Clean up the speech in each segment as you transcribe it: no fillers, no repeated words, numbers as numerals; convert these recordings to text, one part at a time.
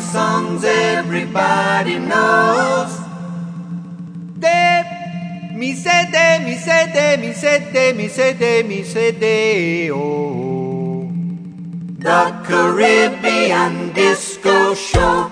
songs everybody knows. De, mi se de, mi se de, mi se de, mi se de, mi se de, oh. The Caribbean Disco Show.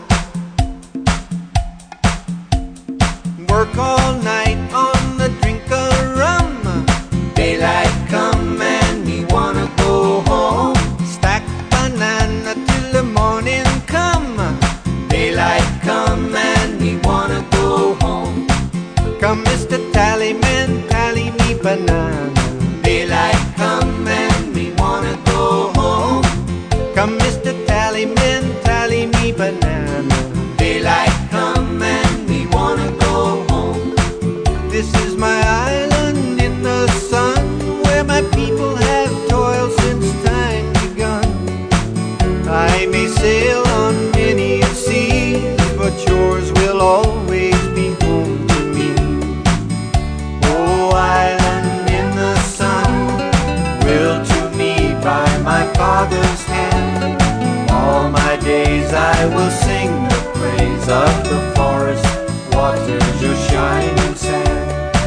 Work all night on the drink of rum. Daylight come and we wanna go home. Stack banana till the morning come. Daylight come and we wanna go home. Come Mr. Tallyman, tally me banana. Daylight come and we wanna go home. Come Mr. Tallyman, tally me banana. Daylight come and we wanna go home. This is my island in the sun, where my people have toiled since time begun. I may sail on many a sea, but yours will always be home to me. Oh, island in the sun, willed to me by my father's hand. All my days I will sing the praise of the forest waters, your shining sand.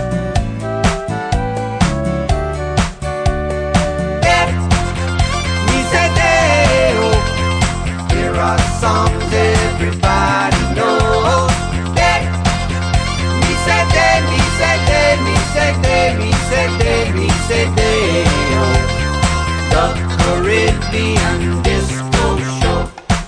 Here are songs everybody knows. Mi se de, mi se de, mi se de, mi se de, mi se de, oh. The Caribbean Disco Show.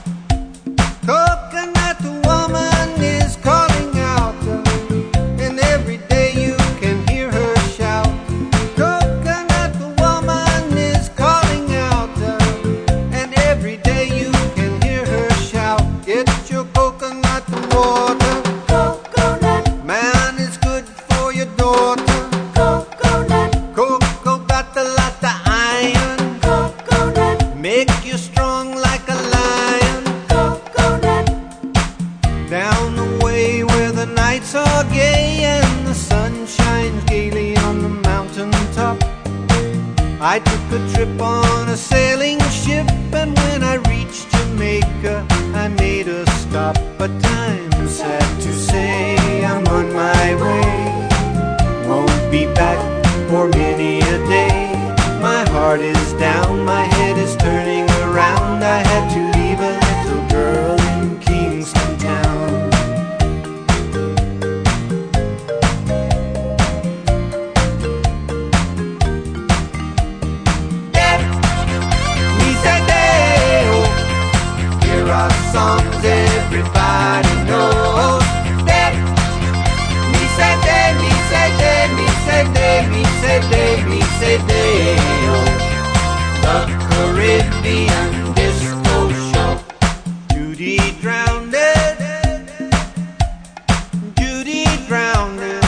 Coconut woman is calling out, and every day you can hear her shout. Coconut woman is calling out, and every day you can hear her shout. Get your coconut water. Coconut. Man is good for your daughter. Coconut. Cocoa got a lot of iron. Coconut. Make you strong like a lion. Coconut. Down the way where the nights are gay and the sun shines gaily on the mountain top, I took a trip on a sailing ship, and when I reached Jamaica, I made a stop. But I'm sad to say I'm on my way. Won't be back for many a day. My heart is down, my head is turning around. I had to leave a little girl in Kingston Town. Here are songs everybody knows. Mi se de, mi se de, mi se de, mi se de, mi se de, oh. The Caribbean Disco Show. Judy drowned it. Judy drowned it.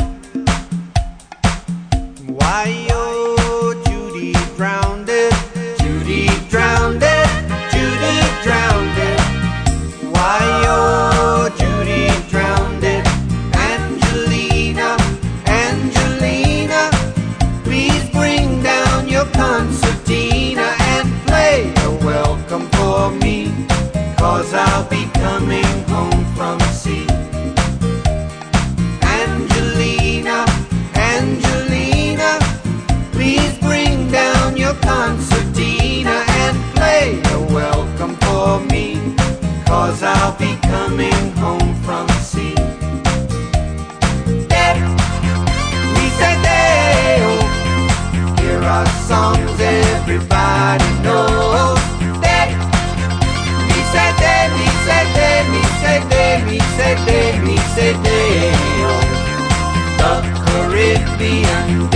Why, oh, Judy drowned it. Judy drowned it. Judy drowned it. Why, oh, Judy drowned it. Angelina, Angelina, please bring down your concertina and play a welcome for me, 'cause I'll be coming home from sea. Angelina, Angelina, please bring down your concertina and play a welcome for me, 'cause I'll be coming home from sea. Mi se de, oh. Here are songs everybody knows. Mi se de, mi se de, mi se de, mi se de, mi se de, oh. The Caribbean